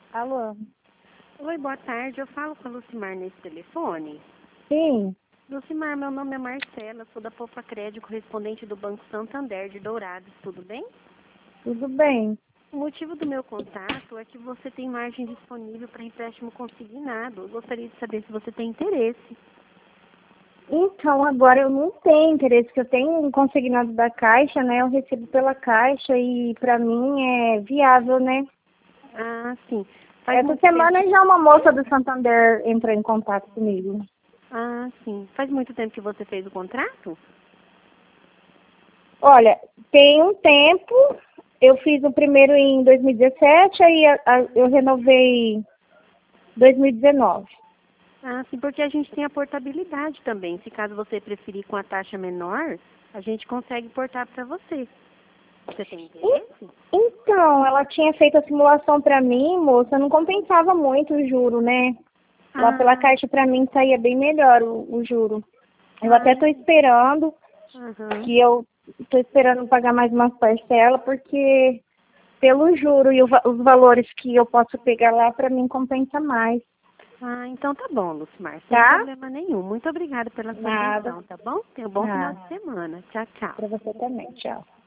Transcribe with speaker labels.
Speaker 1: Alô?
Speaker 2: Oi, boa tarde. Eu falo com a Lucimar nesse telefone.
Speaker 1: Sim,
Speaker 2: Lucimar, meu nome é Marcela, sou da Popa Crédito, correspondente do Banco Santander de Dourados, tudo bem?
Speaker 1: tudo bem.
Speaker 2: O motivo do meu contato é que você tem margem disponível para empréstimo consignado. Eu gostaria de saber se você tem interesse.
Speaker 1: Então, agora eu não tenho interesse, porque eu tenho um consignado da Caixa, né? Eu recebo pela Caixa e para mim é viável, né?
Speaker 2: Ah, sim. Faz
Speaker 1: Essa
Speaker 2: muito
Speaker 1: semana
Speaker 2: tempo.
Speaker 1: já uma moça do Santander entrou em contato comigo.
Speaker 2: Ah, sim. Faz muito tempo que você fez o contrato?
Speaker 1: Olha, tem um tempo, eu fiz o primeiro em 2017, aí eu renovei em 2019.
Speaker 2: Ah, sim, porque a gente tem a portabilidade também. Se caso você preferir com a taxa menor, a gente consegue portar para você. Você tem interesse?
Speaker 1: Então, ela tinha feito a simulação para mim, moça, não compensava muito o juro, né? Lá pela
Speaker 2: Ah,
Speaker 1: Caixa para mim saía bem melhor o juro. Eu até
Speaker 2: ah,
Speaker 1: estou esperando,
Speaker 2: aham.
Speaker 1: que eu estou esperando pagar mais umas parcelas, porque pelo juro e os valores que eu posso pegar lá, para mim compensa mais,
Speaker 2: Ah, então tá bom, Lucimar, sem
Speaker 1: tá?
Speaker 2: problema nenhum. Muito obrigada pela sua
Speaker 1: Nada,
Speaker 2: atenção, tá bom? Tenha um bom final
Speaker 1: nada.
Speaker 2: de semana. Tchau, tchau.
Speaker 1: Para você também, tchau.